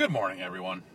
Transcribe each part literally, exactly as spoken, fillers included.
Good morning, everyone.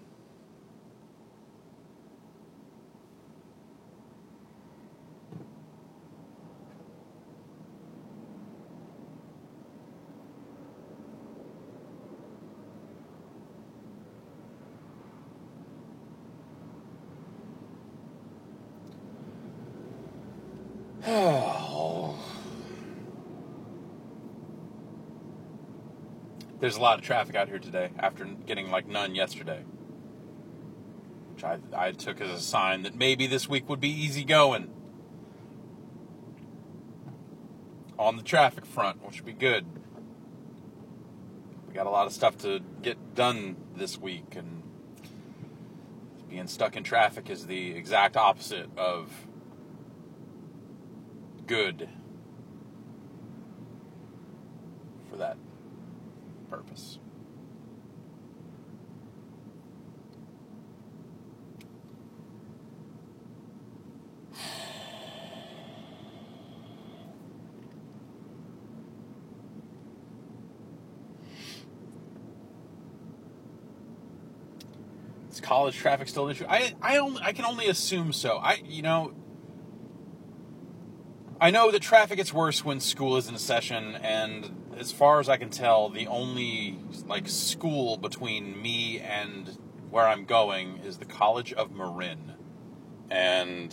There's a lot of traffic out here today after getting like none yesterday, which I, I took as a sign that maybe this week would be easy going on the traffic front, which would be good. We got a lot of stuff to get done this week, and being stuck in traffic is the exact opposite of good for that purpose. Is college traffic still an issue? I I only I can only assume so. I you know I know that traffic gets worse when school is in session, and as far as I can tell, the only like school between me and where I'm going is the College of Marin. And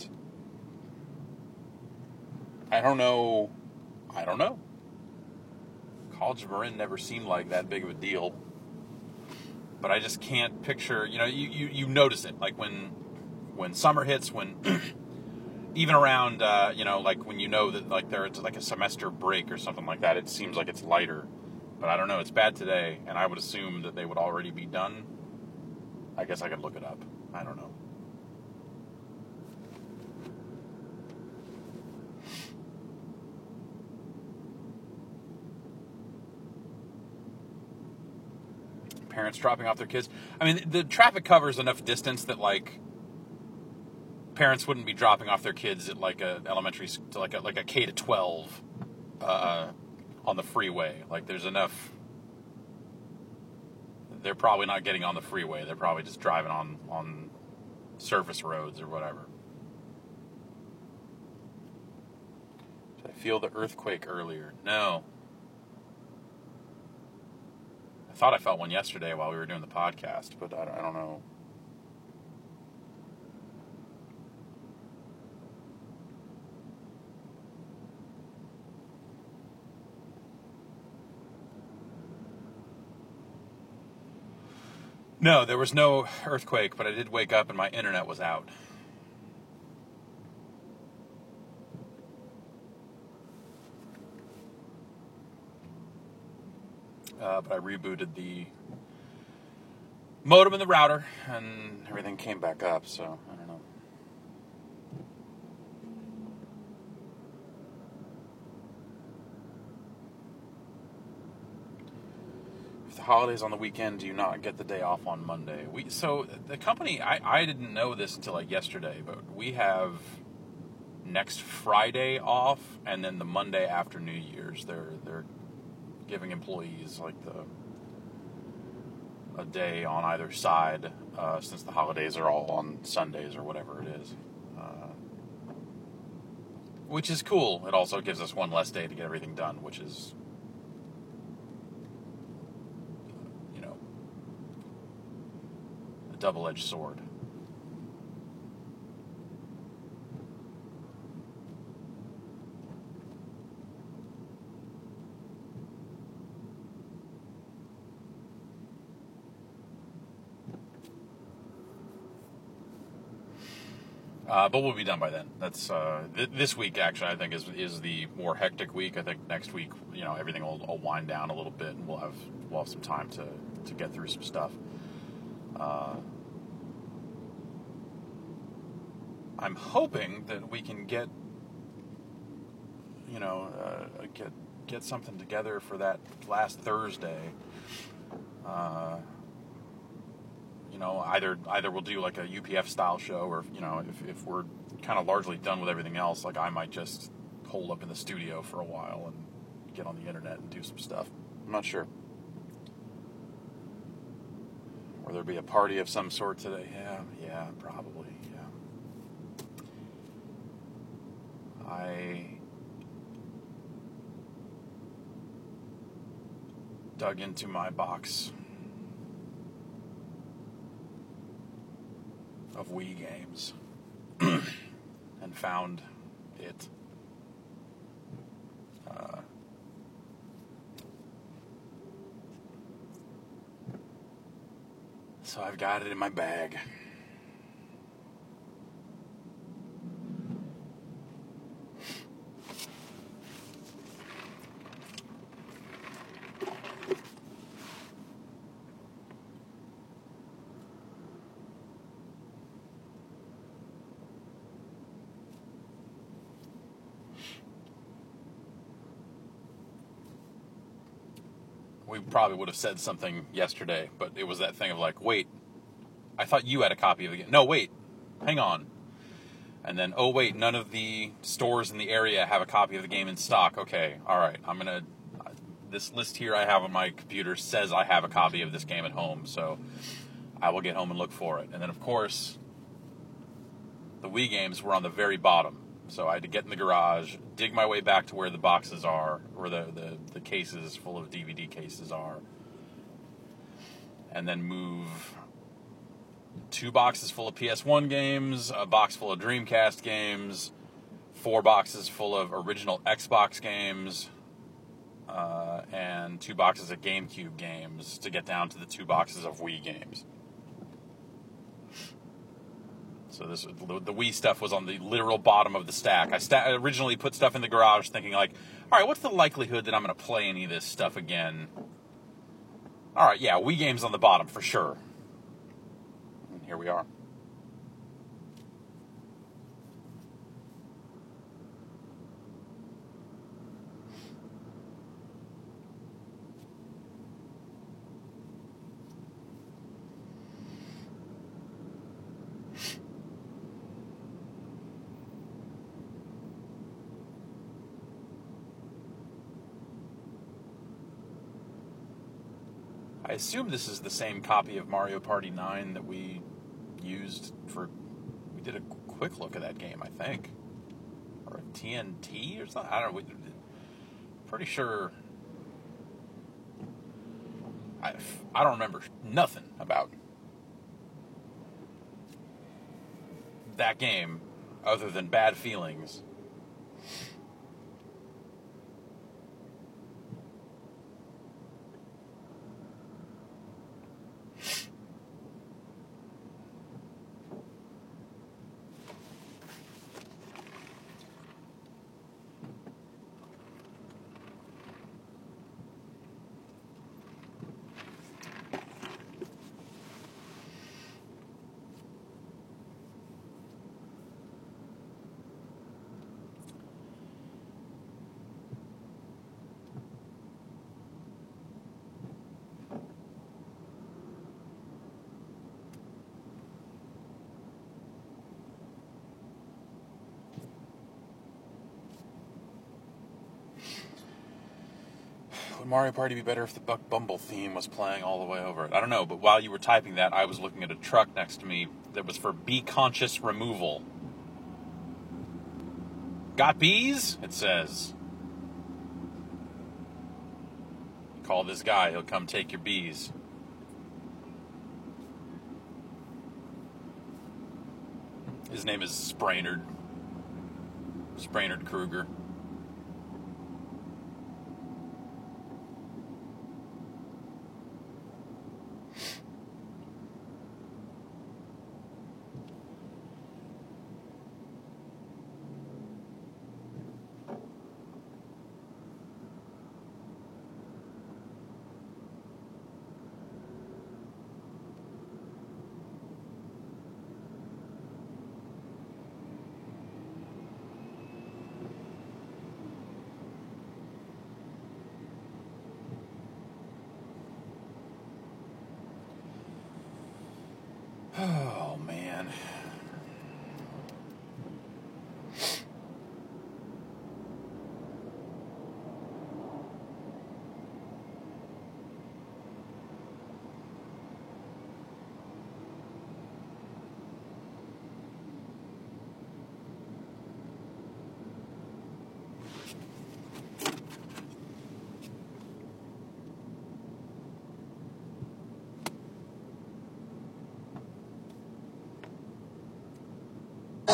I don't know I don't know. College of Marin never seemed like that big of a deal. But I just can't picture, you know, you, you, you notice it, like when when summer hits, when even around, uh, you know, like when you know that like there's like a semester break or something like that, it seems like it's lighter. But I don't know, it's bad today, and I would assume that they would already be done. I guess I could look it up. I don't know. Parents dropping off their kids. I mean, the traffic covers enough distance that like parents wouldn't be dropping off their kids at like a elementary to like a like a K to twelve uh, on the freeway. Like there's enough. They're probably not getting on the freeway. They're probably just driving on on surface roads or whatever. Did I feel the earthquake earlier? No. I thought I felt one yesterday while we were doing the podcast, but I, I don't know. No, there was no earthquake, but I did wake up and my internet was out. Uh, but I rebooted the modem and the router, and everything came back up, so I don't know. If the holidays on the weekend, do you not get the day off on Monday? We So the company, I, I didn't know this until like yesterday, but we have next Friday off, and then the Monday after New Year's, they're they're giving employees like the a day on either side, uh, since the holidays are all on Sundays or whatever it is, uh, which is cool. It also gives us one less day to get everything done, which is, you know, a double-edged sword. Uh, but we'll be done by then. That's uh, th- this week, actually, I think is is the more hectic week. I think next week, you know, everything will, will wind down a little bit, and we'll have we'll have some time to, to get through some stuff. Uh, I'm hoping that we can get, you know, uh, get get something together for that last Thursday. Uh, You know, either either we'll do like a U P F style show, or you know, if if we're kind of largely done with everything else, like I might just hole up in the studio for a while and get on the internet and do some stuff. I'm not sure. Or there'll be a party of some sort today. Yeah, yeah, probably, yeah. I dug into my box of Wii games and found it. Uh, so I've got it in my bag. We probably would have said something yesterday, but it was that thing of like, wait, I thought you had a copy of the game. No, wait, hang on. And then, oh, wait, none of the stores in the area have a copy of the game in stock. Okay, all right, I'm going to... This list here I have on my computer says I have a copy of this game at home, so I will get home and look for it. And then, of course, the Wii games were on the very bottom. So I had to get in the garage, dig my way back to where the boxes are, where the, the, the cases full of D V D cases are, and then move two boxes full of P S one games, a box full of Dreamcast games, four boxes full of original Xbox games, uh, and two boxes of GameCube games to get down to the two boxes of Wii games. So this the Wii stuff was on the literal bottom of the stack. I sta- originally put stuff in the garage thinking like, all right, what's the likelihood that I'm going to play any of this stuff again? All right, yeah, Wii games on the bottom for sure. And here we are. I assume this is the same copy of Mario Party nine that we used for... We did a quick look at that game, I think. Or a T N T or something? I don't know. We, pretty sure... I, I don't remember nothing about that game other than bad feelings. Would Mario Party be better if the Buck Bumble theme was playing all the way over it? I don't know, but while you were typing that, I was looking at a truck next to me that was for bee conscious removal. Got bees? It says. Call this guy, he'll come take your bees. His name is Sprainard. Sprainard Kruger. Oh, man.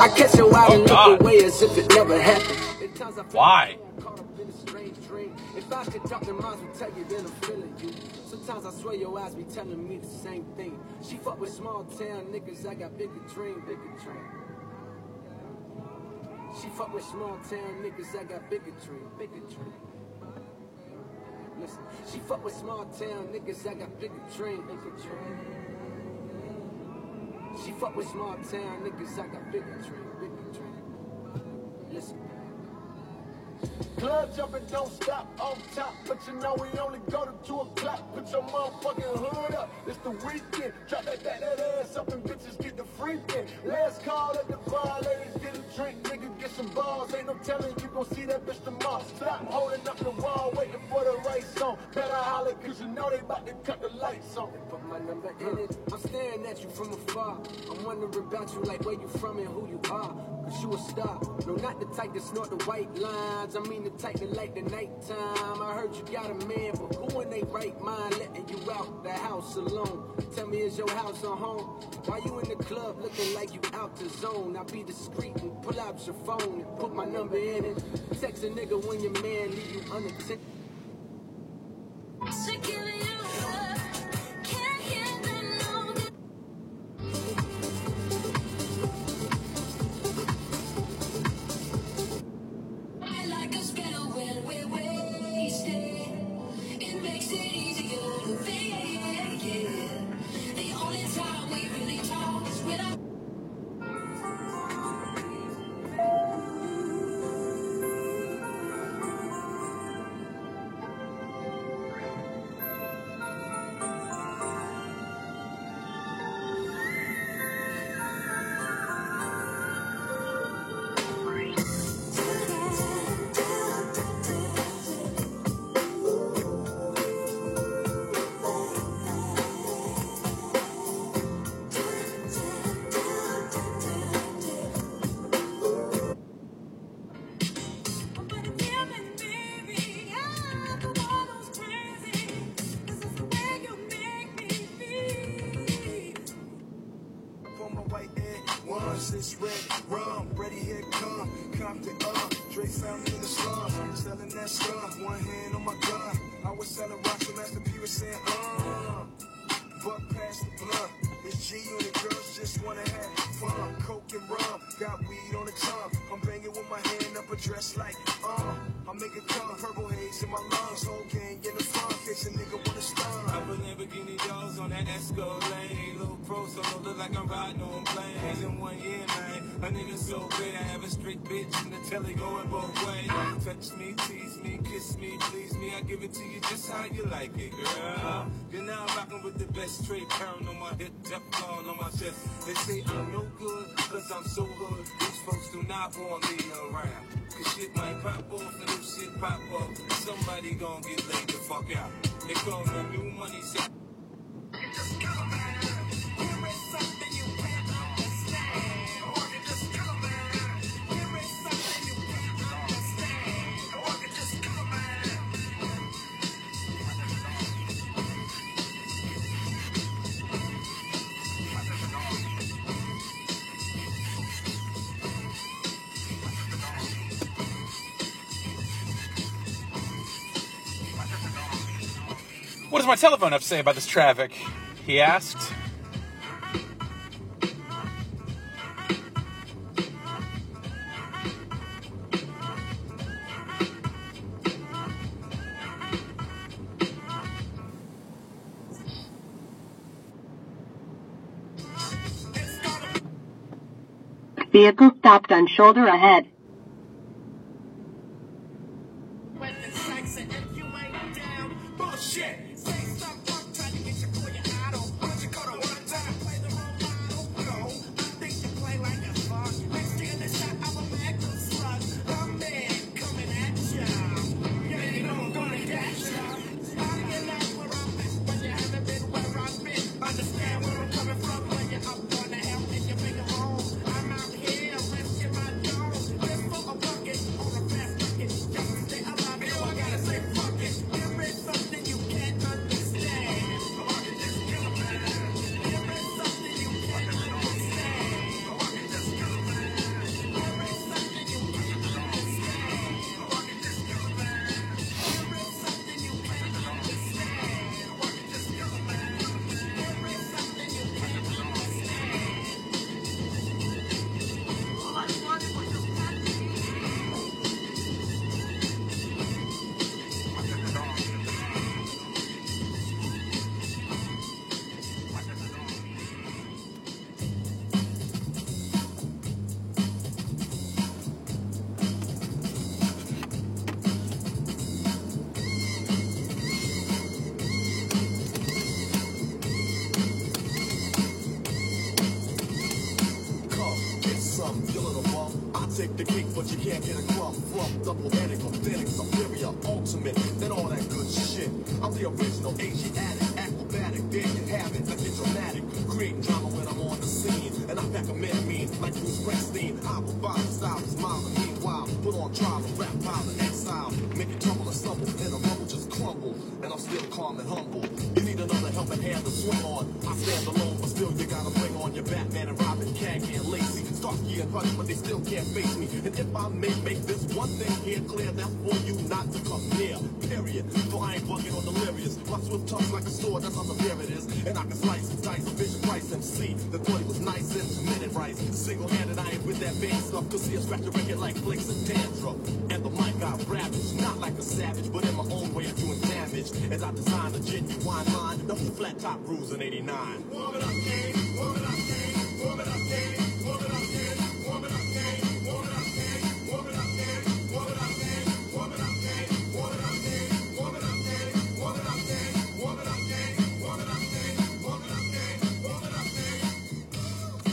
I catch you out and look away as if it never happened. Why? If I could talk, the minds would tell you then I'm feeling you. Sometimes I swear your eyes be telling me the same thing. She fuck with small town niggas, I got bigger dream, bigger dream. She fuck with small town niggas, I got bigger dream, bigger dream. Listen, she fuck with small town niggas, I got bigger dream, bigger dream. She fuck with small town niggas, I got bigger dream, bigger dream. Listen. Club jumping, don't stop on top, but you know we only go to two o'clock. Put your motherfucking hood up, it's the weekend. Drop that, that, that ass up and bitches get the freaking. Last call at the bar, ladies get a drink, nigga get some balls. Ain't no telling you gon' see that bitch tomorrow. Stop holding up the wall, waiting for the right song. Better holler, cause you know they about to cut the lights on. Put my number in it, I'm staring at you from afar. I'm wondering about you like where you from and who you are. Cause you a star, no not the type to snort the white lines. I mean the type that like the nighttime. I heard you got a man, but who in they right mind letting you out the house alone? Tell me, is your house a home? Why you in the club looking like you out the zone? I be discreet and pull out your phone and put my number in it. Text a nigga when your man leave you unattended. This red rum, ready here come, Compton up, Dre found me in the slum, selling that stuff, one hand on my gun, I was selling rocks when Master P was saying, uh, buck past the blunt, it's G and the girls just wanna have fun, coke and rum, got weed on the tongue, I'm banging with my hand up a dress like, uh, I'm making come, purple haze in my lungs, whole gang in the front, case a nigga wanna stun. I'm a Lamborghini doors on that Escalade, little pro solo, look like I'm riding on planes in one year, man. A nigga so great, I have a straight bitch in the telly going both ways. Touch me, tease me, kiss me, please me, I give it to you just how you like it, girl. You're now rocking with the best, straight pound on my hip, Teflon on my chest. They say I'm no good, cause I'm so hood. These folks do not want me around. Cause shit might pop off and if shit pop up, somebody gon' get laid the fuck out. They call me new money, so just come back. Here is something you can't understand. Or you just come back. Here is something you can't understand. Or you just come back. What does my telephone have to say about this traffic? He asked. Vehicle stopped on shoulder ahead. Understand where I'm coming from when you're up on the help and you make a home. I'm out here risking my dome. You little bum, I take the cake, but you can't get a crumb from double-headed, authentic, superior, ultimate, and all that good shit. I'm the original Asiatic, acrobatic, there you have it. I get dramatic, create drama when I'm on the scene, and I pack a man mean like Bruce Springsteen. I provide the style, smile, and meanwhile, put on trial, rap pile, and exile, make it tumble and stumble, and a rumble just crumble, and I'm still calm and humble. You need another helping hand to swing on. I stand alone, but still you gotta bring on your Batman and Robin, Kaggy and Lacey, Starsky and Hutch, but they still can't face me. And if I may make this one thing here clear, that's for you not to come near, period. For I ain't bugging or delirious. My swift tongue's like a sword, that's how severe it is. And I can slice and dice a Vision Price M C. The thought he was nice and committed rice. Single-handed, I ain't with that band stuff, cause he'll scratch the record like flakes and dandruff. And the mic got ravaged, not like a savage, but in my own way of doing damage. As I design a genuine line, the whole flat top rules in eighty-nine. Warm it up, gang, warm it up, gang, warm it up, gang, warm it up, gang, warm it up, gang, warm it up, gang, warm it up, gang, warm it up, gang, warm it up, gang, warm it up, gang, warm it up, gang, warm it up, gang, warm it up, gang, warm it up, gang, warm it up, gang, warm it up, gang.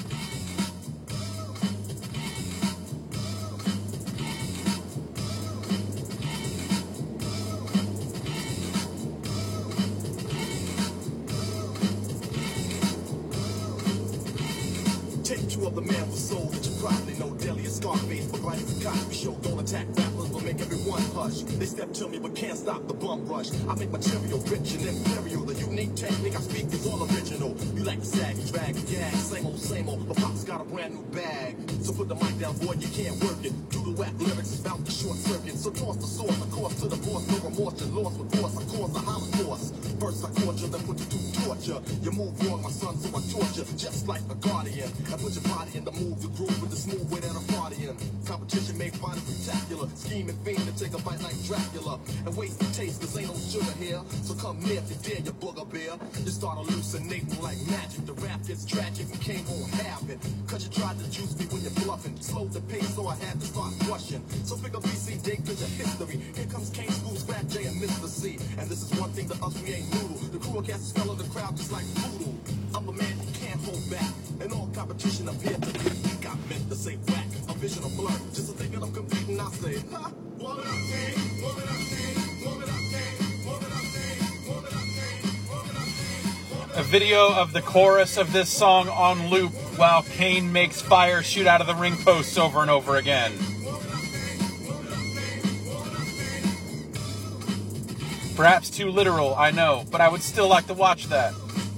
Take two of the man for soul that you probably know. Deli and Scarface, but right as a Cosby Show. Don't attack rappers, but make everyone hush. They step to me, but can't stop the bum rush. I make material rich and imperial. The unique technique I speak is all original. You like the sag, drag, gag, same old, same old. But Pop's got a brand new bag. So put the mic down, boy, you can't work it. Do the whack lyrics without the short circuit. So toss the source, of course, to the boss. No remorse, you're lost with force. I cause a holocaust. First I caught you, then put you to torture. You move wrong, my son, so I torture. Just like a guardian. I put your body in the move, the groove with the smooth way that I'm partying. Competition may find it spectacular. Scheming fiend to take a bite like Dracula. And waste the taste, cause ain't no sugar here. So come near if you dare, you booger bear. You start hallucinating like magic. The rap gets tragic and came on happen. Cause you tried to juice me when you're bluffing. Slowed the pace, so I had to start rushing. So pick a B C date, cause your history. Here comes Kane, School, Scrap J, and Mister C. And this is one thing to us, we ain't noodle. The crew cast is fell in the crowd just like poodle. I'm a man you can't hold back. In all competition, I'm here to beat. Got meant to say whack, a vision of blur. Just a thinking I'm competing, I say, ha! Warm it up, gang, warm it up, gang, warm it up, gang, warm it up, gang, warm it up, gang, warm it up, gang. A video of the chorus of this song on loop while Kane makes fire shoot out of the ring posts over and over again. Perhaps too literal, I know, but I would still like to watch that.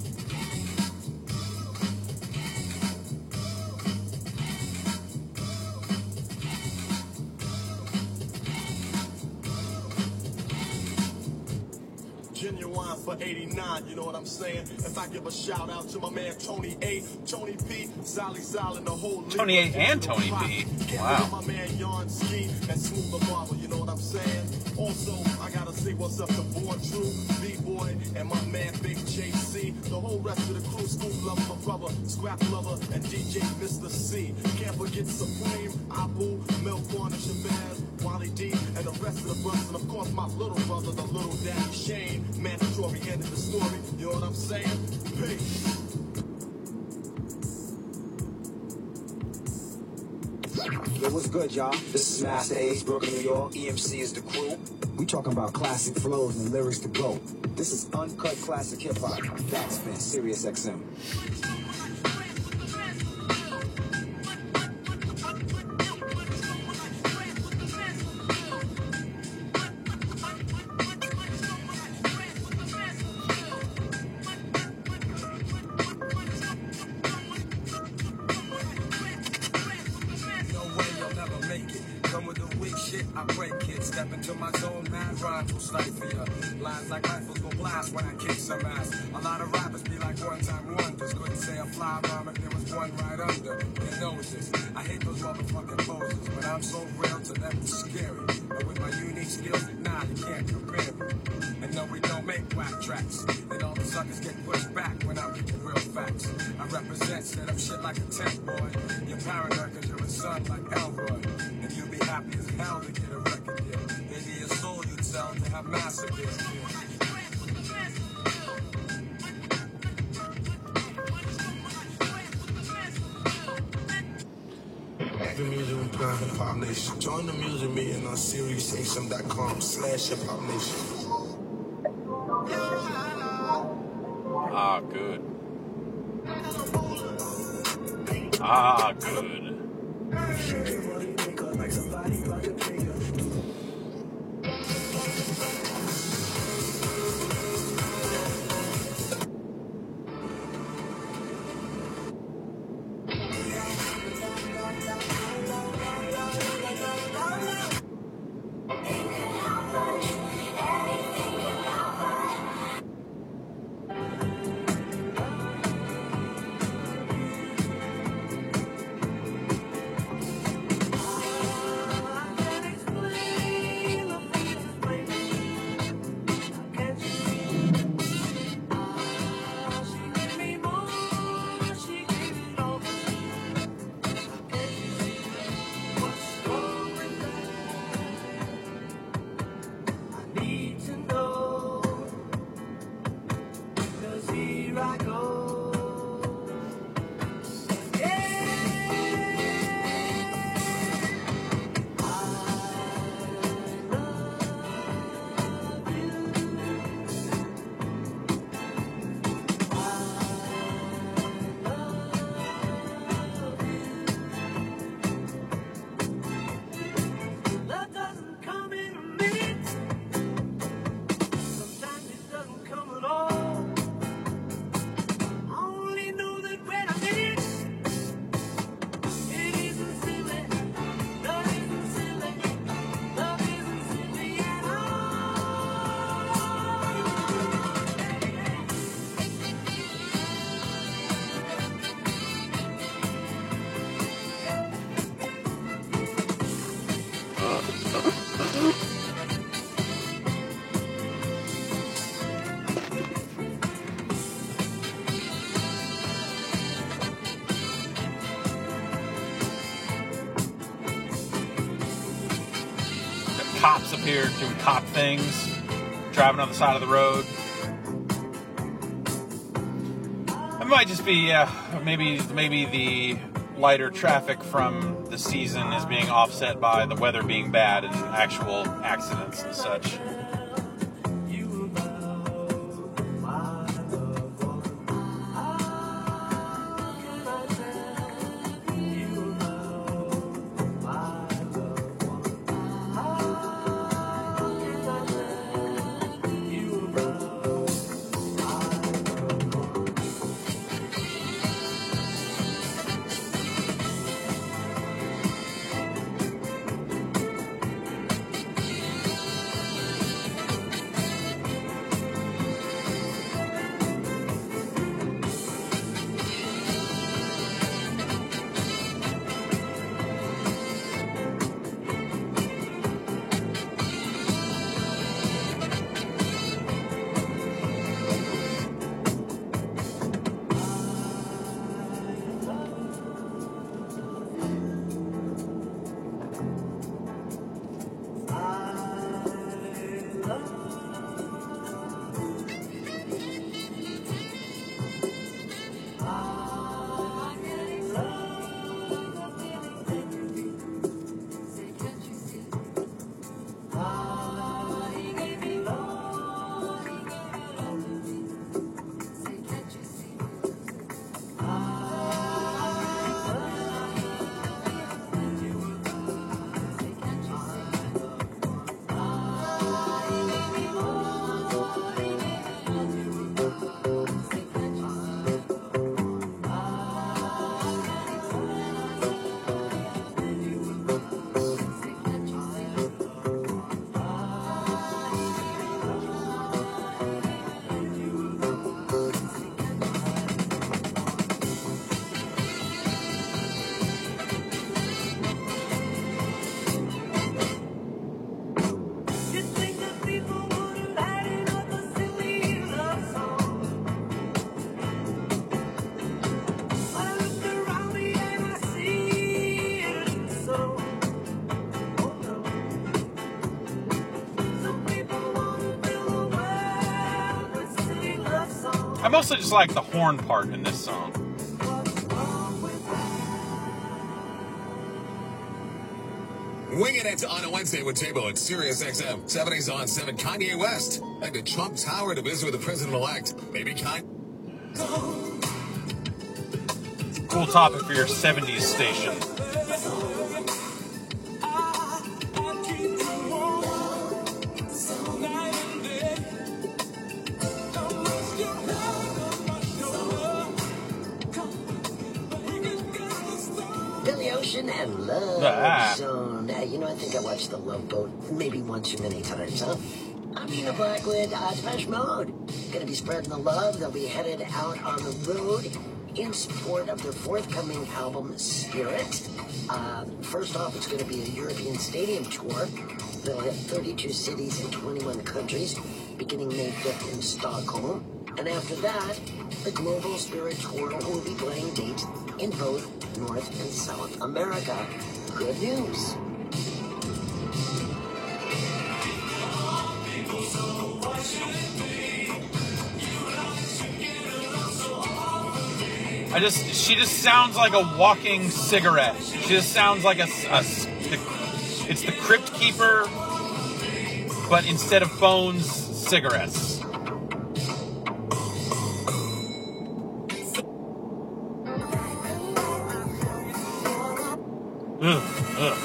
Genuine for eighty-nine, you know what I'm saying? If I give a shout out to my man Tony A, Tony P, Sally Sal, and the whole Tony A and Tony B. Wow. My man Yarn Ski and Smooth the Barber, you know what I'm saying? Also, I gotta say what's up to Born True, B-Boy, and my man Big J C. The whole rest of the crew, Scoop Lover, my brother, Scrap Lover, and D J Mister C. Can't forget Supreme, Abu, Milk Corner, Shabazz, Wally D, and the rest of the brothers, and of course my little brother, the little daddy Shane. Mandatory end of the story, you know what I'm saying? Peace. Yo, what's good, y'all? This is Master Ace, Brooklyn, New York. E M C is the crew. We talking about classic flows and lyrics to go. This is uncut classic hip hop. Backspin, Sirius X M. I break kids, step into my zone, mad rhymes will stifle ya. Lines like rifles will blast when I kick some ass. A lot of rappers be like one-time wonders. Couldn't say a fly rhyme if there was one right under their noses. I hate those motherfucking poses, but I'm so real to them it's scary. But with my unique skills, nah, you can't compare me. And no, we don't make whack tracks. And all the suckers get pushed back when I'm kicking real facts. I represent, set up shit like a tent boy. You're paranoid cause you're a son like Elroy. And you'll be happy as hell to get a record deal. Maybe your soul you'd sell to have massacres. the music we play on Hip Hop Nation. Join the music meeting on Sirius X M dot com slash Hip Hop Nation. Ah, good. Ah, good. Cops appeared doing cop things, driving on the side of the road. It might just be, uh, maybe, maybe the lighter traffic from the season is being offset by the weather being bad and actual accidents and such. I mostly just like the horn part in this song. Winging it on a Wednesday with J-Bo at Sirius X M. seventies on seven. Kanye West. Back to Trump Tower to visit with the president-elect. Maybe Kanye. Cool topic for your seventies station. Billy Ocean and Love Ah. Zone. Uh, you know, I think I watched The Love Boat maybe once too many times, huh? I'm Nina Blackwood, uh, Depeche Mode. Gonna be spreading the love. They'll be headed out on the road in support of their forthcoming album, Spirit. Uh, first off, it's gonna be a European stadium tour. They'll hit thirty-two cities in twenty-one countries, beginning May fifth in Stockholm. And after that, the Global Spirit Tour will be playing dates in both North and South America. Good news. I just, she just sounds like a walking cigarette. She just sounds like a, a the, it's the Crypt Keeper, but instead of phones, cigarettes. Ugh, ugh.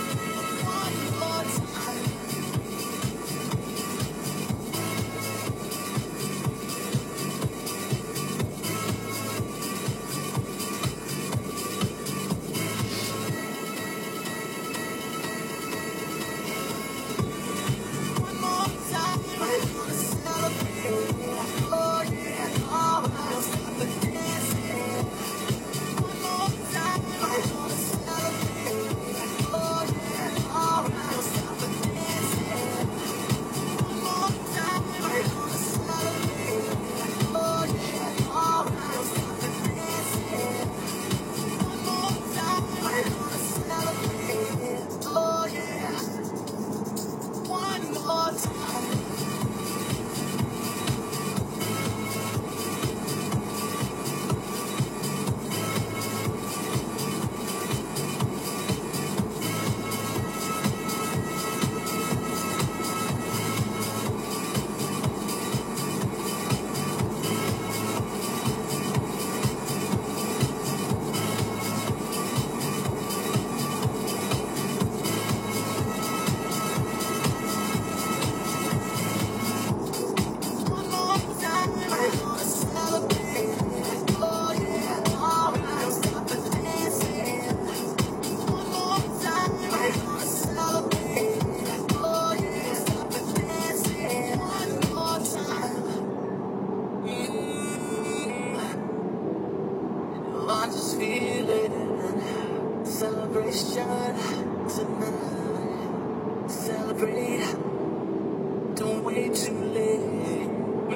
I just feel it. Celebration tonight. Celebrate. Don't wait too late.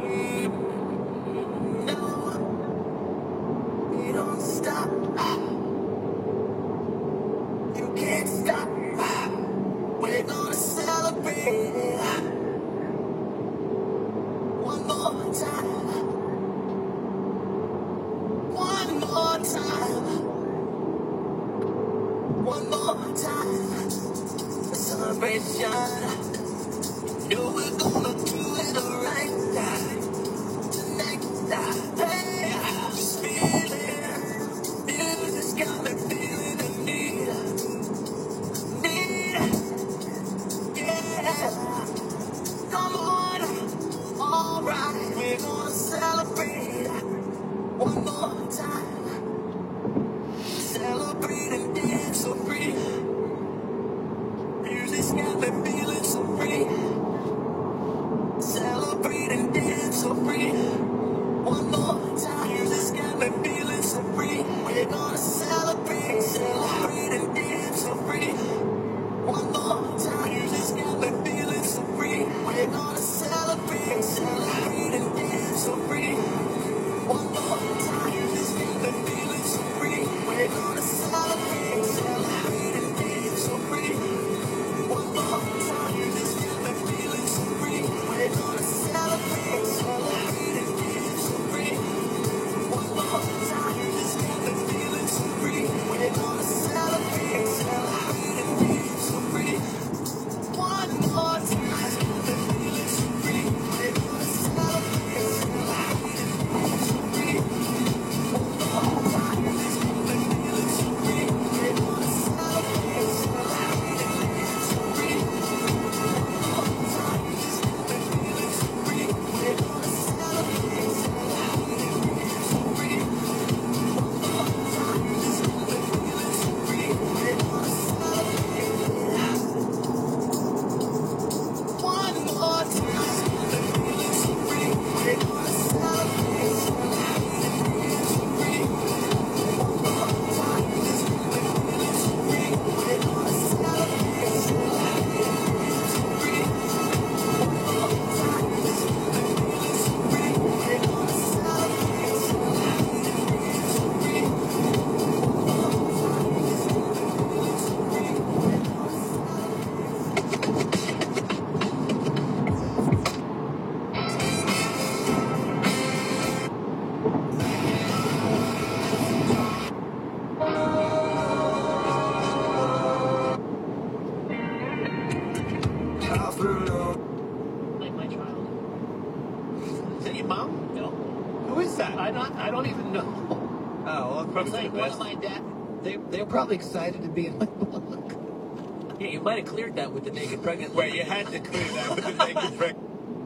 No, we don't stop. You can't stop. We're gonna celebrate. One more time. One more time. One more time. Celebration. No, we're gonna do it right tonight. Hey, just feel it. Music's got me feeling the need. Need. Yeah. Come on. All right. We're gonna celebrate. One more time. Celebrate and dance so free. Music's got me feeling so free. Celebrate and dance Like my child. Is that your mom? No. Who is that? I don't. I don't even know. Oh, well, It's probably like the one best. of my dad. They they're probably excited to be in my book. Yeah, you might have cleared that with the naked pregnant. Wait, you had to clear that with the naked pregnant.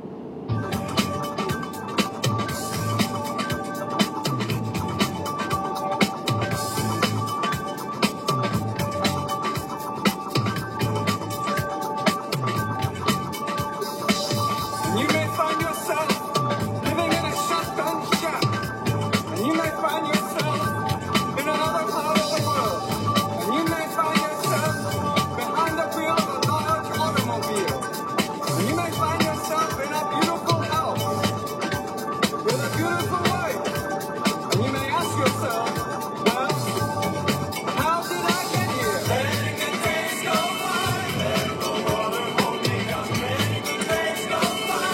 You may find yourself living in a shotgun shack, and you may find yourself in another part of the world, and you may find yourself behind the wheel of a large automobile, and you may find yourself in a beautiful house with a beautiful wife, and you may ask yourself, well, how did I get here? Letting the days go by, let the water hold me down, letting the days go by.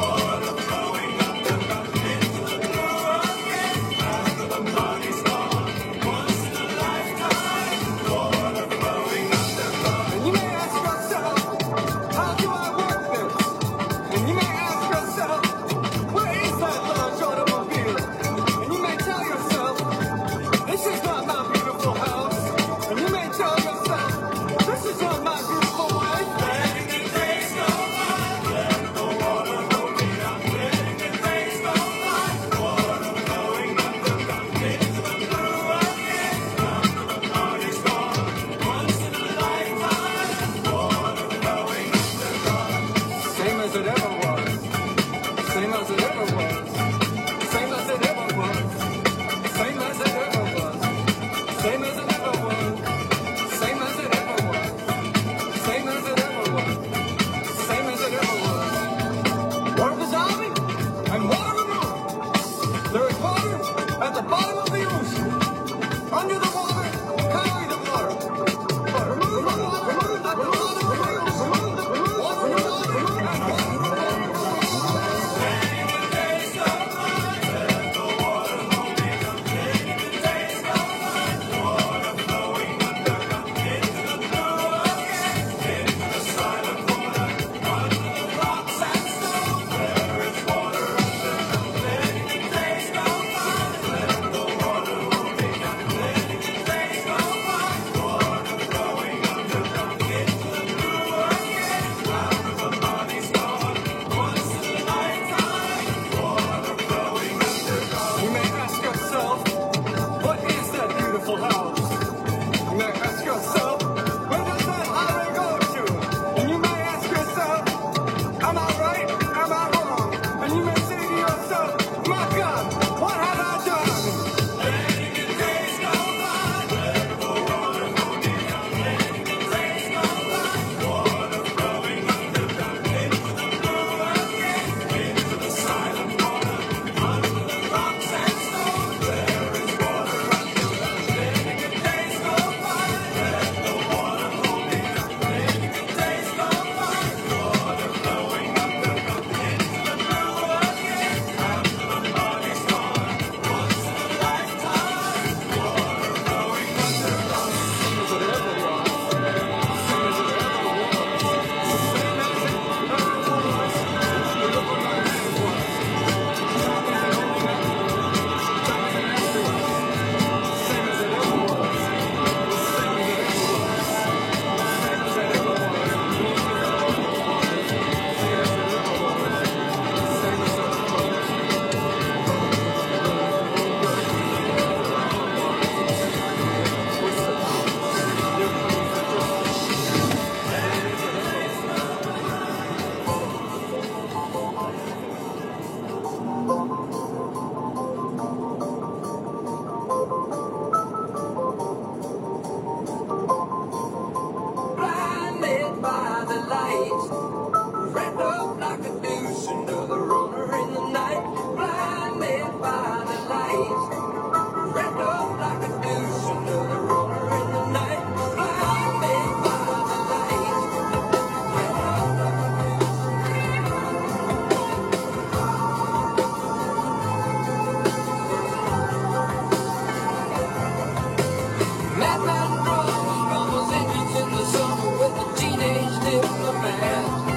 And you may ask yourself, how do I work this? And you may ask yourself, where is that large automobile? And you may tell yourself, this is not my beautiful house. And you may tell yourself, this is not my beautiful wife. Letting the days go by, let the water hold me down. Letting the days go by, water flowing under the into the blue again. After the party's gone, once in a lifetime, water flowing underground. Same as it ever was. Same as it ever was. Same as it ever was. Same as it ever was. Same as it ever was. Same as it ever was. Same as it ever was. Same as it ever was. Water dissolving and water removing. There is water at the bottom of the ocean. Under the water, carry the water. But remove the water, remove the water, remove the water, remove the water, remove the water, and water. Letting the days go by, let the water hold me down. Letting the days go by, water flowing underground into the blue again, into the silent water, under the rocks and stone. There is water underground. Letting the days go by, let the water hold me down. Letting the days go by, water flowing underground into the blue again. After the party's gone, once in a lifetime, water flowing underground. You may ask yourself, what is that beautiful house? You may ask yourself, where does that highway go to? And you may ask yourself, am I right? Am I wrong? And you may say to yourself, my God, what have I done? Letting the days go by, let the water hold me down. Letting the days go by, water flowing underground into the blue again, into the silent water, under the rocks and stone. There is water underground. Letting the days go by, let the water hold me down. Letting the days go by, water flowing underground into the blue again. After the party's gone, once in a lifetime, water flowing underground. Same as it ever was. Same as it ever was. Same as it ever was. Beautiful life it was. Diamonds and only diamonds. Diamonds and everyone. Same as it ever was. Same as it ever was. Same as it ever was. Same as it ever was. Same as it ever was. Same as it ever was. Blinded by the light, wrapped up like a noose, another runner in the night. Blinded by the light, wrapped up like a noose, another runner in the night. Blinded by the light, wrapped up like a Madman drums, rumbles engines in the summer with a teenage diplomat.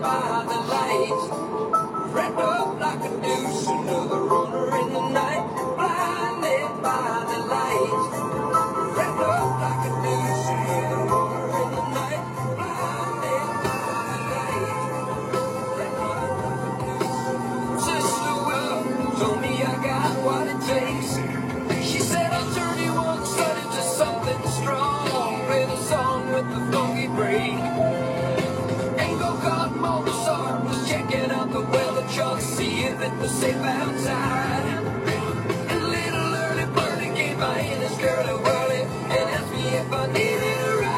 by the light. Wrapped up like a noose, another runner in the night. Blinded by the light. Wrapped up like a noose, another runner in the night. Blinded by the light. Wrapped up like a noose. Sister Will told me I got what it takes. She said I'll turn you on sudden into something strong. Play the song with the funky break. And go kart Mozart was checking out the weather chart, see if it was safe outside. And little early birdie gave my in his girly whirly and asked me if I needed a ride.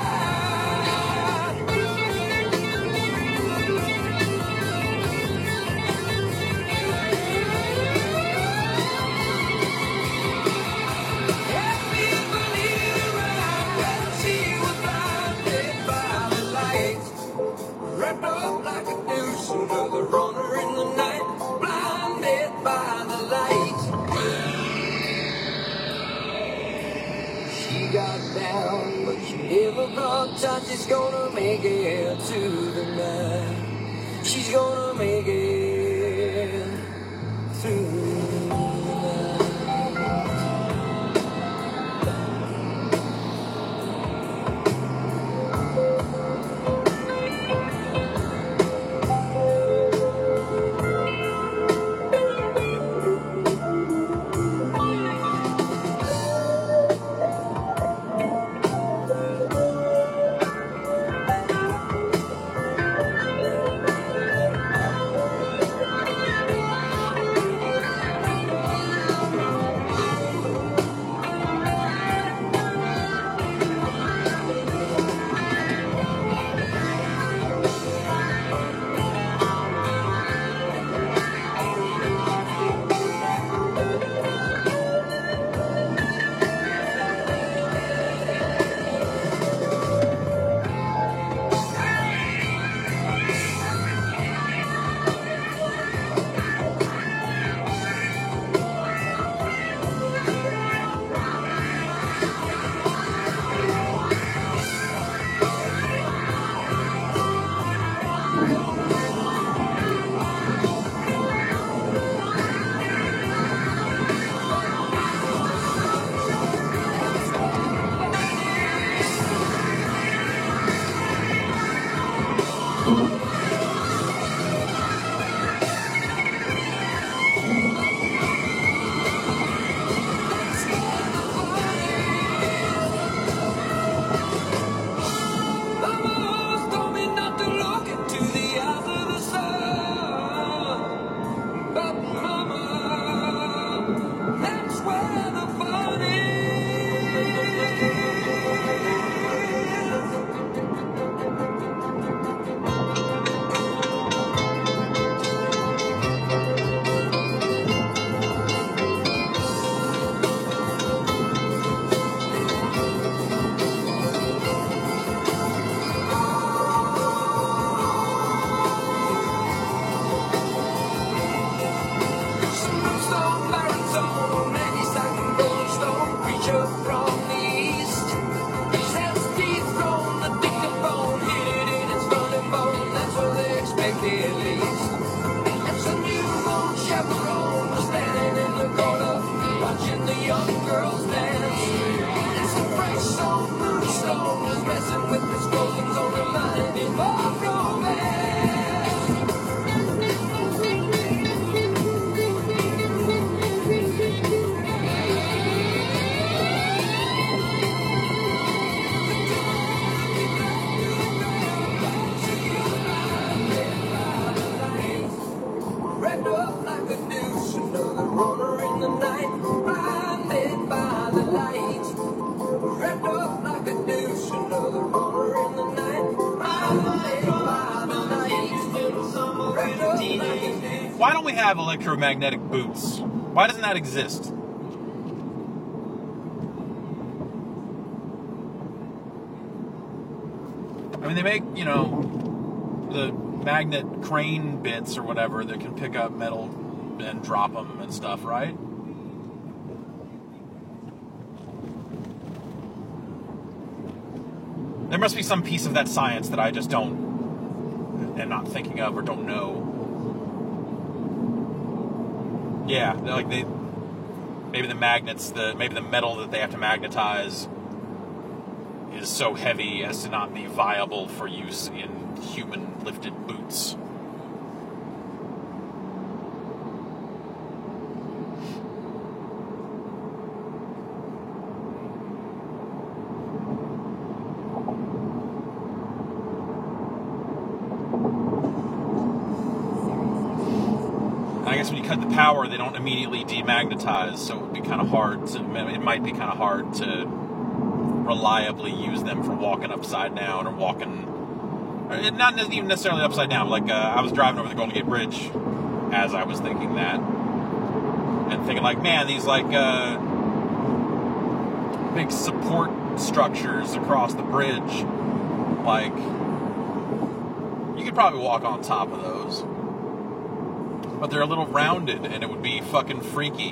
Asked me if I needed a ride. Well, she was blinded by the light. Wrapped up like a noose, another runner in the night. Blinded by the light. She got down, but she never thought Tati's gonna make it to the night. She's gonna make it through the night. Mama told me not to look into the eyes of the sun. But Mama, that's where the fun Stone, baritone, ninety-second goldstone, preacher from the east. Says teeth grown, the dictaphone, hit it in its funny bone. That's what they expect at least. It's a newborn chaperone standing in the corner, watching the young girls dance. It's a fresh song, Moody Stone is messing with his clothes on the mind in more romance. Wrapped up like a noose, another runner in the night. Blinded by the light. Wrapped up like a noose, another runner in the night. Blinded by the light. Wrapped up like a noose. Why don't we have electromagnetic boots? Why doesn't that exist? I mean, they make, you know, the magnet crane bits or whatever that can pick up metal and drop them and stuff, right? There must be some piece of that science that I just don't am not thinking of or don't know. Yeah, like they, maybe the magnets, the maybe the metal that they have to magnetize is so heavy as to not be viable for use in human lifted boots. I guess when you cut the power, they don't immediately demagnetize, so it would be kind of hard to, it might be kind of hard to reliably use them for walking upside down or walking, or not even necessarily upside down, but like uh, I was driving over the Golden Gate Bridge as I was thinking that, and thinking like, man, these like uh, big support structures across the bridge, like, you could probably walk on top of those. But they're a little rounded, and it would be fucking freaky.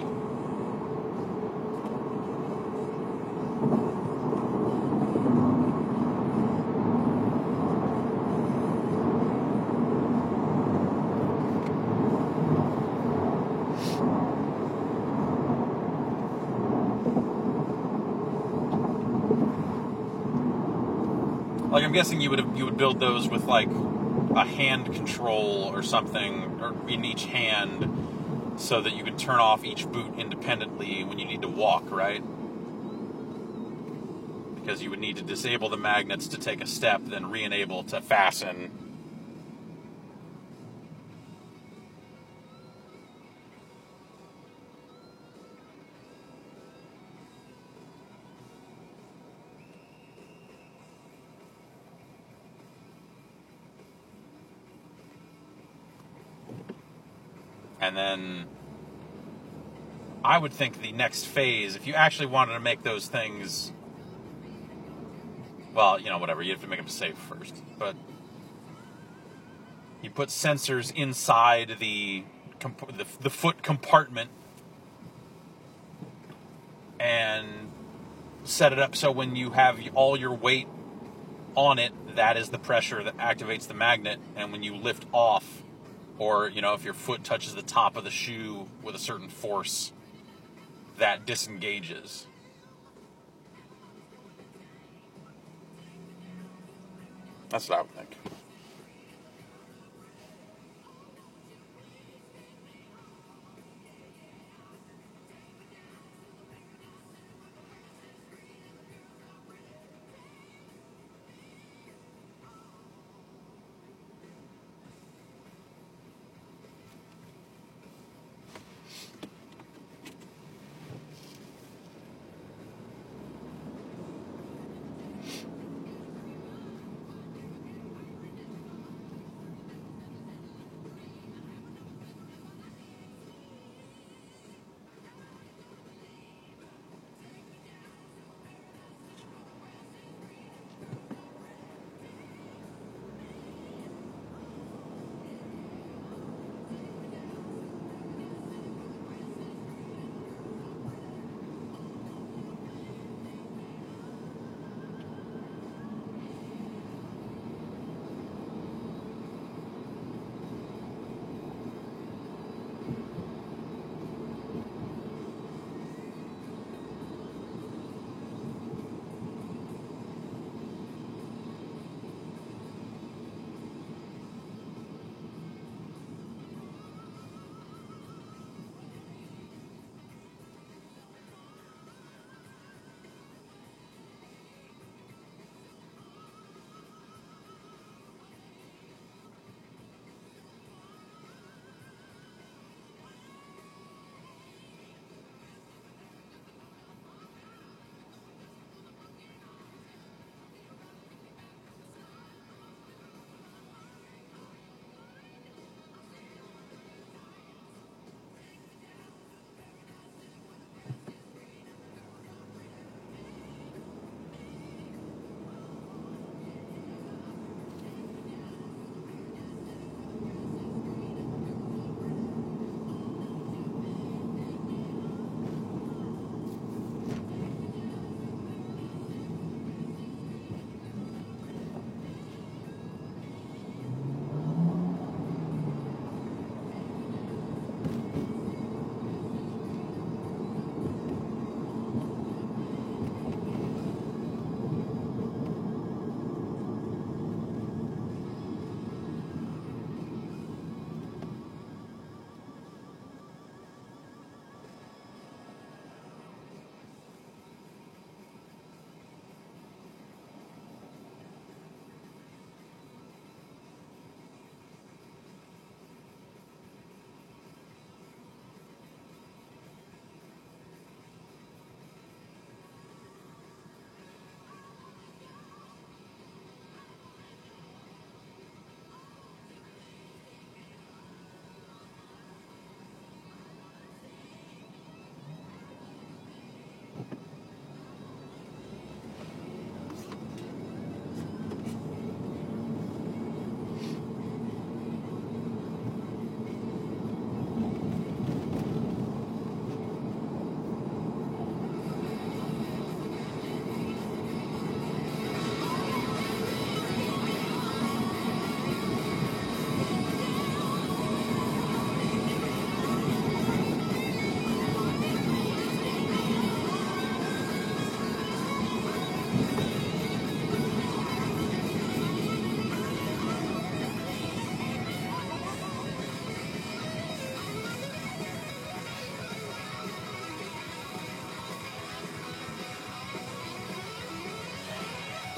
Like, I'm guessing you would have, you would build those with like a hand control or something, or in each hand, so that you can turn off each boot independently when you need to walk, right? Because you would need to disable the magnets to take a step, then re-enable to fasten. And then I would think the next phase, if you actually wanted to make those things, well, you know, whatever, you have to make them safe first. But you put sensors inside the the, the foot compartment and set it up so when you have all your weight on it, that is the pressure that activates the magnet. And when you lift off, or, you know, if your foot touches the top of the shoe with a certain force, that disengages. That's what I would think.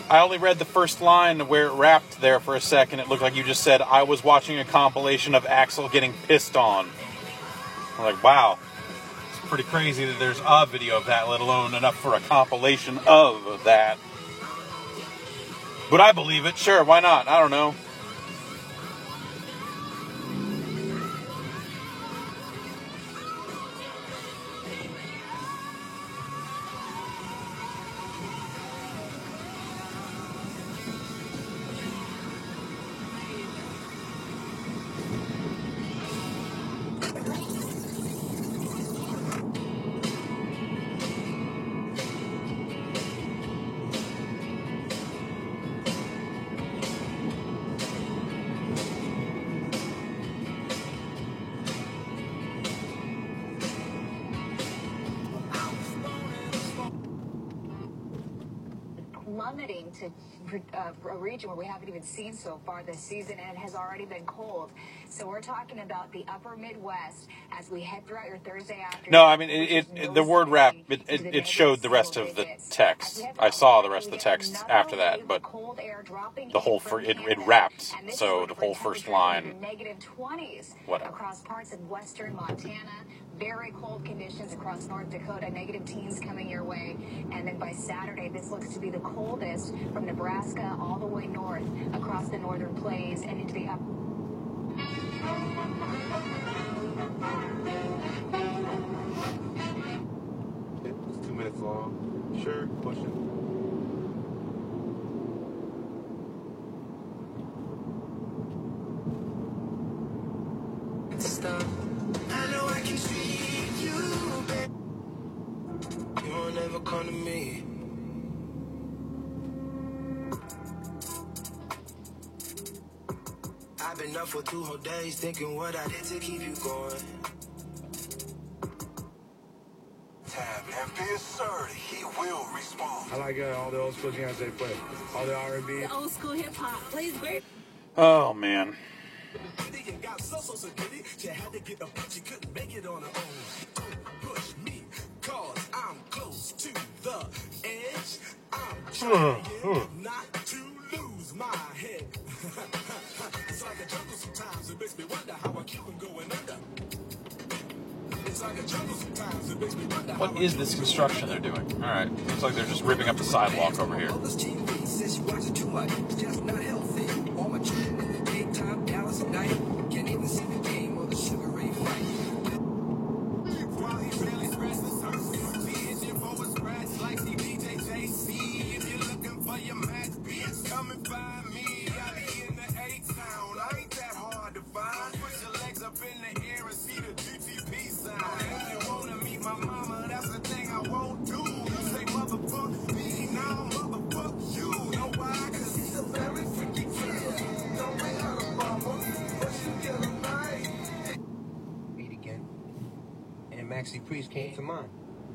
I only read the first line where it wrapped there for a second. It looked like you just said, I was watching a compilation of Axl getting pissed on. I'm like, wow. It's pretty crazy that there's a video of that, let alone enough for a compilation of that. Would I believe it? Sure, why not? I don't know. Plummeting to uh, a region where we haven't even seen so far this season, and it has already been cold. So we're talking about the upper Midwest as we head throughout your Thursday afternoon. No, I mean, it, it, the word rap, it, it, it showed the rest of the text. I saw the rest of the text after that, but the whole, fir- it, it wrapped, so the whole first line, negative twenties whatever. Across parts of western Montana. Very cold conditions across North Dakota, negative teens coming your way. And then by Saturday, this looks to be the coldest from Nebraska all the way north across the northern plains and into the up. It's two minutes long. Sure, push it. Stop. I know I can treat you, babe. You won't ever come to me. I've been up for two whole days thinking what I did to keep you going. Tab and be asserted, he will respond. I like uh, all the old school jams they play. All the R and B. The old school hip hop plays great. Oh, man. Got so so so good it, she had to get up, but she couldn't make it on her own. Don't push me, cause I'm close to the edge. I'm trying not to lose my head. It's like a jungle sometimes, it makes me wonder how I keep from going under. It's like a jungle sometimes, it makes me wonder how What is this construction they're doing? Alright, looks like they're just ripping up the sidewalk over here. says you watch it too much, it's just not healthy. All my children in the daytime, Dallas at night. Can't even see the game or the Sugar Ray fight. While he barely scratched the surface, he is your forward scratch like C B J J C. If you're looking for your match, bitch, come and find me. I be in the A-town, I ain't that hard to find. Put your legs up in the air and see the G T P sign. If you wanna meet my mama, that's the thing I won't do. You say motherfuck me, now motherfuck you. Know why? Cause he's a very freaky kid. Don't make her a bummer, but you get him right. Beat again. And Maxi Priest came to mind.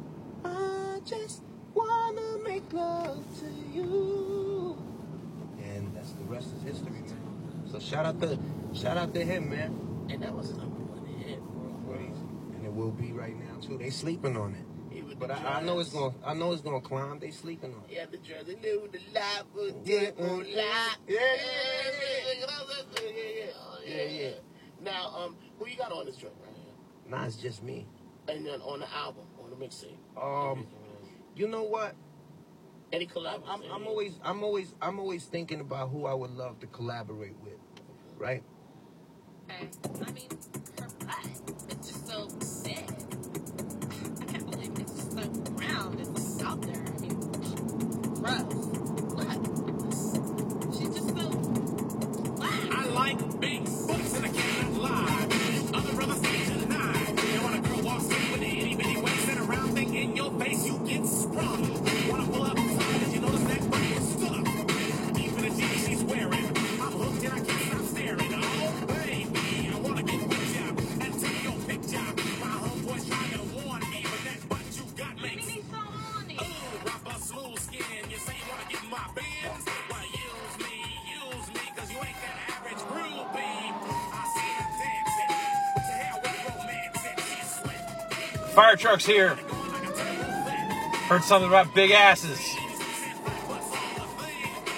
I just wanna make love to you. And that's the rest is history, man. So shout out to shout out to him, man. And that was a number one hit. And it will be right now too. They sleeping on it. But I, I know it's gonna I know it's gonna climb. They sleeping on it. Yeah, the Jersey knew the light was Yeah, on yeah, light. yeah, Yeah, yeah, yeah, yeah. Now, um, who you got on this joint right here? Nah, it's just me. And then on the album, on the mixtape. Um, you know what? Any collabs? I'm, I'm always, I'm always, I'm always thinking about who I would love to collaborate with, right? Okay. I mean, her butt, it's just so big. I can't believe it's just so round. It's just out there. I mean, gross. Look. She's just so flat. I like big books and I can't lie. Other brothers say deny. They want a girl walks in with an itty bitty waist and a round thing in your face, you get sprung. Wanna pull up cause you notice that butt is stuck. Deep in the jeans she's wearing. I'm hooked and I can't stop staring. Oh baby, I wanna get with ya and take your picture. My homeboy's trying to warn me, but that butt you got makes. Ooh, rubber smooth skin. You say you wanna get in my bins? Well, use me, use me, cause you ain't that average groupie. I see her dancing. What the hell with romance and she's sweat. Fire truck's here. Heard something about big asses.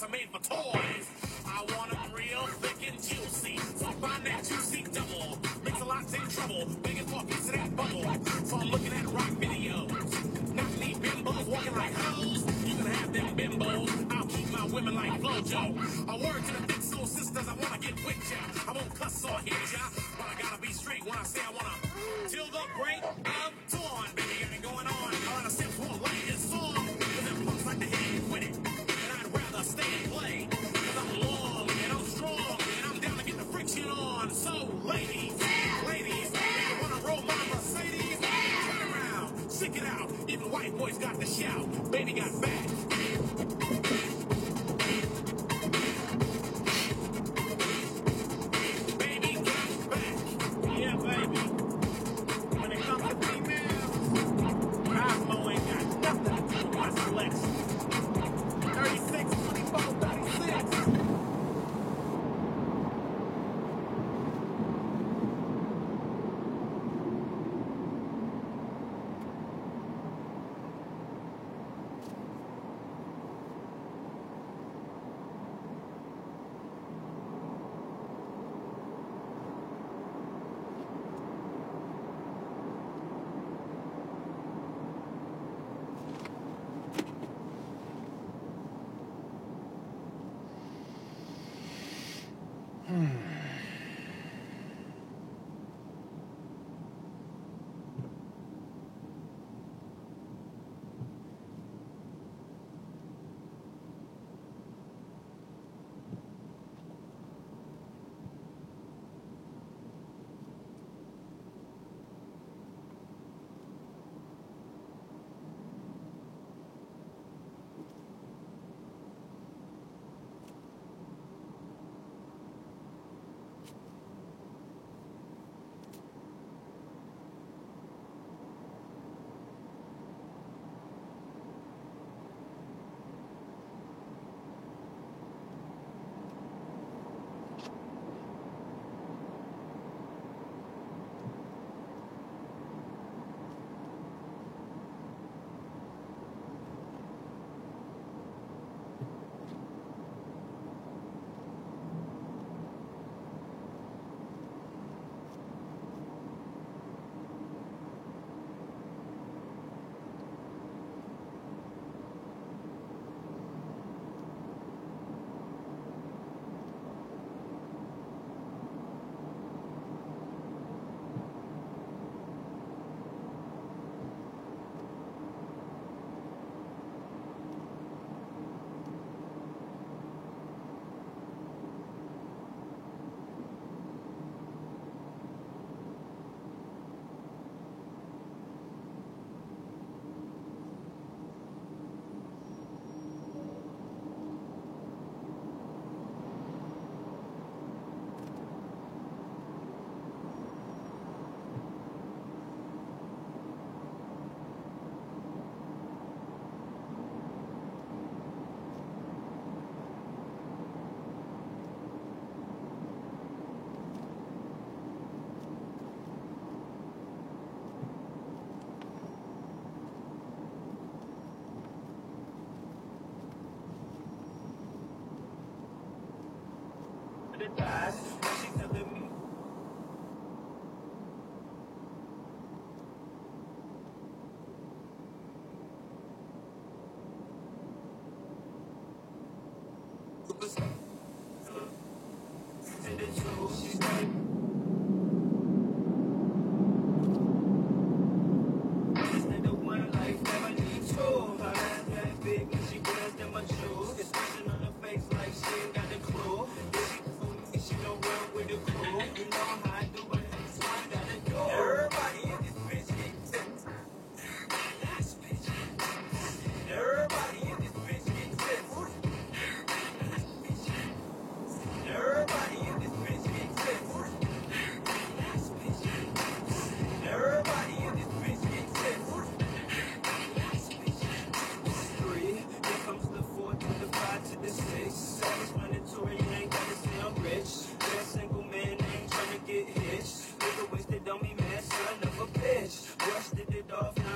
are made for toys. I want them real thick and juicy. So I find that juicy double. Makes a lot in trouble. Begging for a piece of that bubble. So I'm looking at rock videos. Not me bimbos walking like hoes. You can have them bimbos. I'll keep my women like Flojo. I word to the big soul sisters. I wanna get with ya. I won't cuss or hit ya. But I gotta be straight when I say I wanna. Till the break of dawn. Baby, got me going on. A lot of sips won't like this song. Cause them punks like to hit it with it. And I'd rather stay and play. Cause I'm long and I'm strong. And I'm down to get the friction on. So, ladies, ladies, if you wanna roll my Mercedes, turn around, stick it out. Even white boys got the shout. Baby got back. Baby got back. Yeah, baby. When it comes to females, Cosmo ain't got nothing to do with my selection. thirty-six, twenty-four, thirty-six.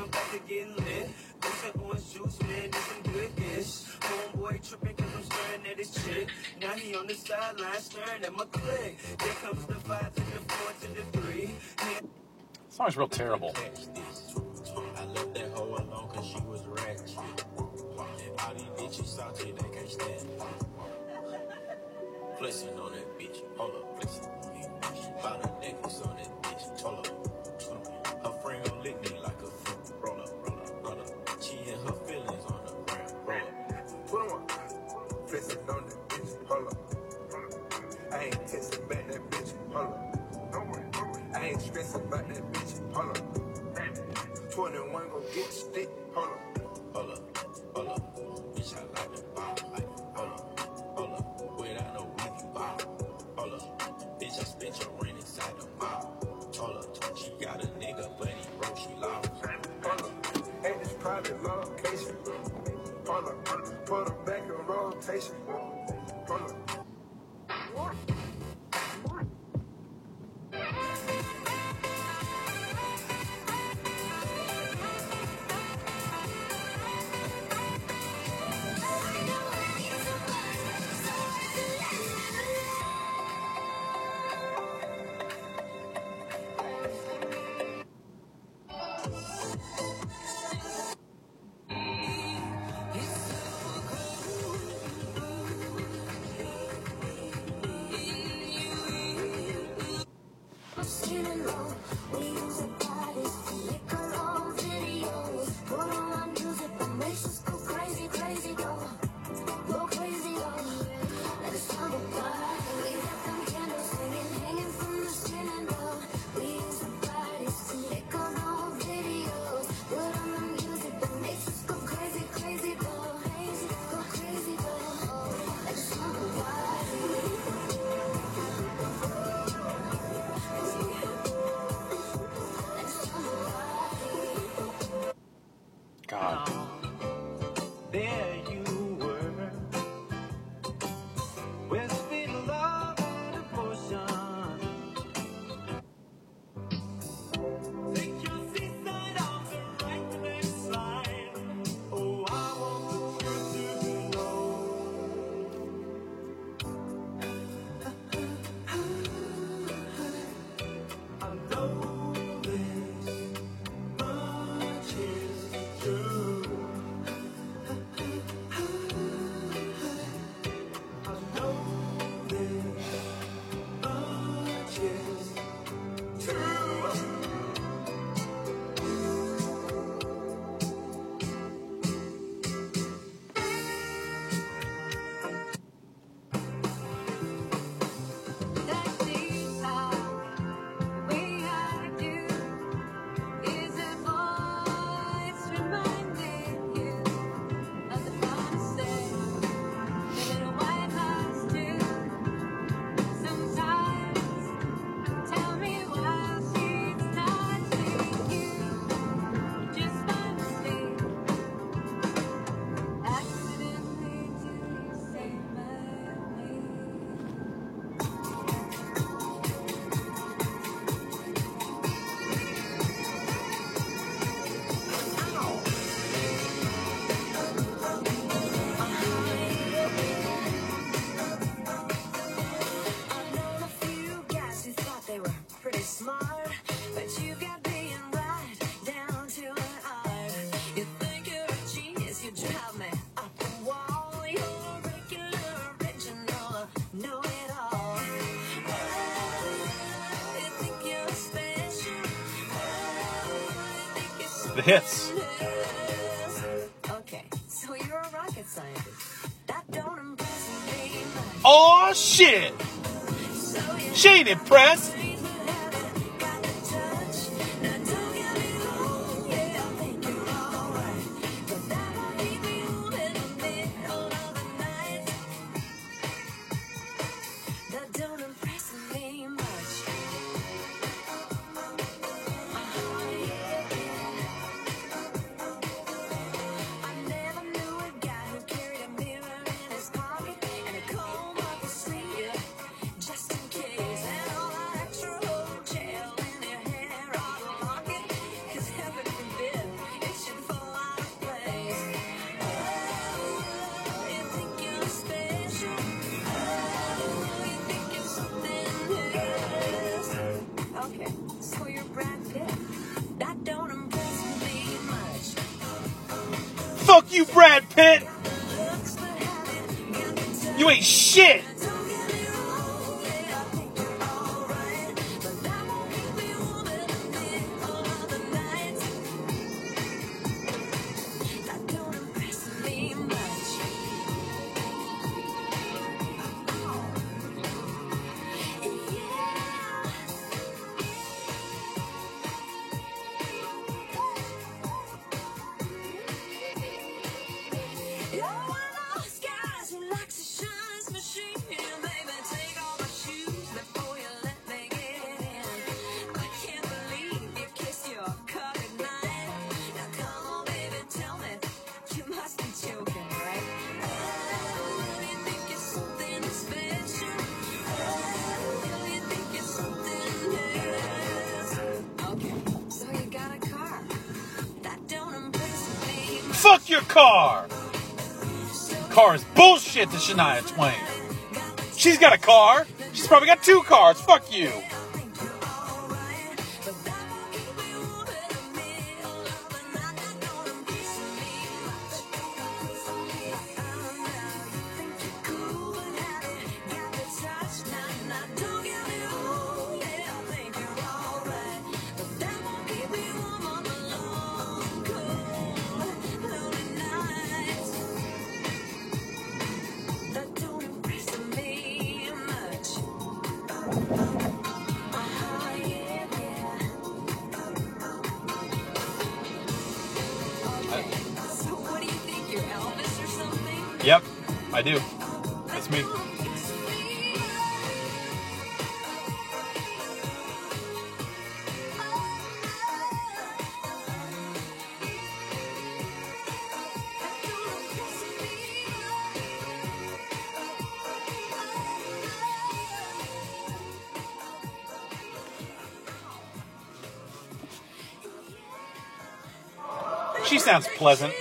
getting lit. This that orange juice, man, this some good ish. Homeboy tripping cause I'm staring at his chick. Now he on the sideline staring at my click. There comes the five to the four to the three. This song's real terrible. I left that hoe alone cause she was ratchet. All these bitches salty, they can't stand. Flexing on that bitch, hold up, flexing on me. She bought a necklace on that bitch, hold up. Her friend gon' lick me like a fruit. Roll up, roll up, roll up. She and her feelings on the ground, roll up. Put on, flexing on that bitch, hold up. I ain't texting back that bitch, hold up. I ain't stressing about that bitch, hold up. twenty-one gon' get the stick, hold up. Hold up, hold up. Bitch, I like the ball, like, hold up, hold up. Without no weedy ball, hold up. Bitch, I spent your rent inside the mall, hold up. She got a nigga, but he broke, she lost. Hold up, at this private location, hold up. Put her back in rotation, hold up. God. There you were, with sweet love and devotion. Take your seaside on the right next line. Oh, I want you to know. I know this much is true. I know this much is true. Smart, but you got being right down to an art. You think you're a genius, you drive me up the wall. You're a regular, original, know it all. Oh, you think you're special? Oh, you think you're The hits. okay, so you're a rocket scientist. That don't impress me much. Oh shit! She ain't impressed. Just in case, and all that Fuck you, Brad Pitt. You ain't shit. Fuck your car. Car is bullshit to Shania Twain. She's got a car. She's probably got two cars. Fuck you. Yep, I do. That's me. She sounds pleasant.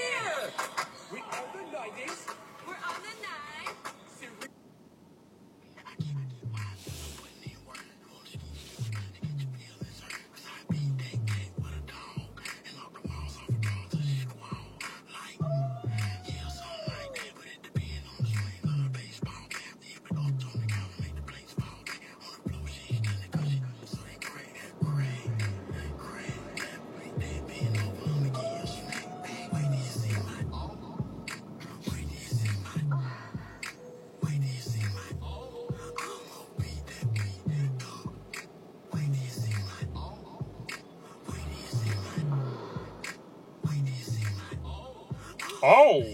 Oh.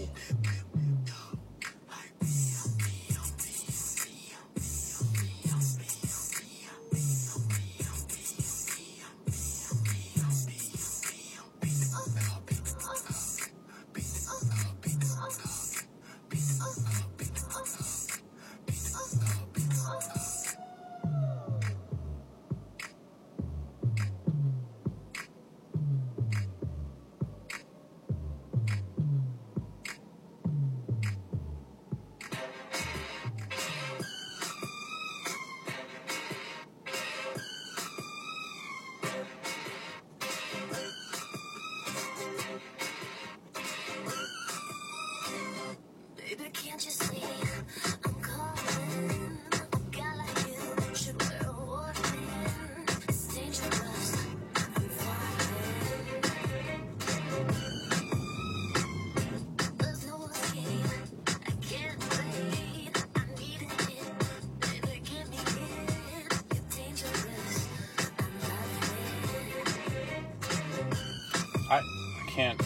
I can't.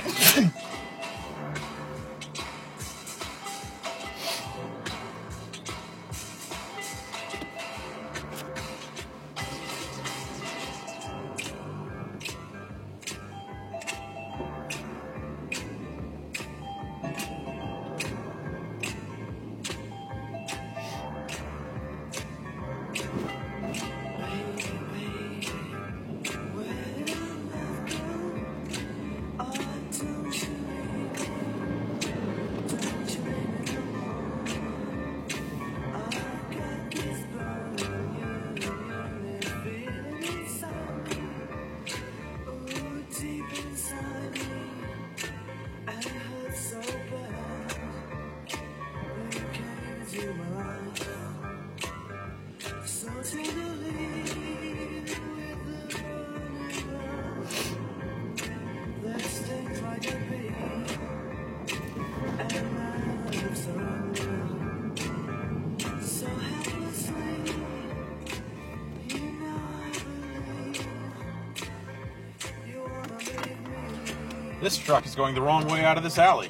This truck is going the wrong way out of this alley.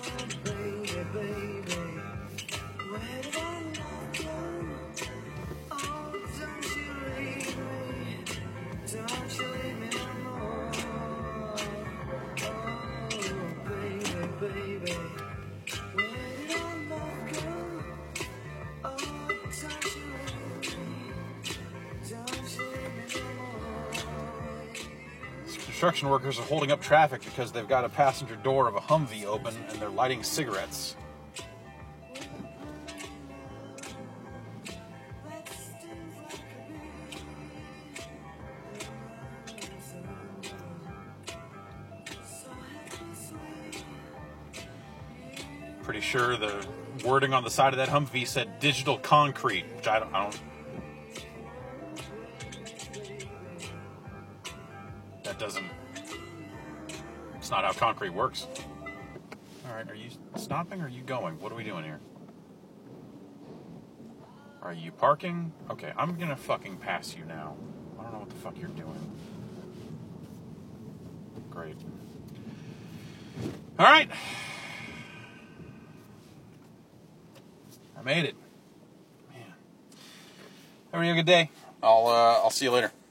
Construction workers are holding up traffic because they've got a passenger door of a Humvee open and they're lighting cigarettes. Pretty sure the wording on the side of that Humvee said digital concrete, which I don't, I don't that doesn't, it's not how concrete works. All right, are you stopping or are you going? What are we doing here? Are you parking? Okay, I'm gonna fucking pass you now. I don't know what the fuck you're doing. Great. All right. I made it. Man. Everybody have a good day. I'll, uh, I'll see you later.